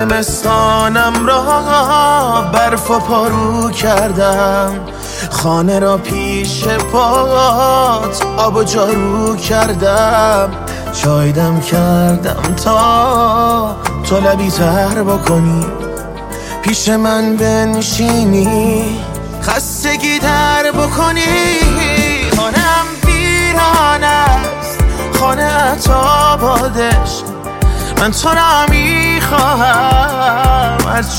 زمستانم را برف و پارو کردم، خانه را پیش پات آب و جارو کردم، چای دم کردم تا تو لبی تر بکنی، پیش من بنشینی خستگی در بکنی. خانم ویران است، خانه عطا بادش، من تو را میخواهم.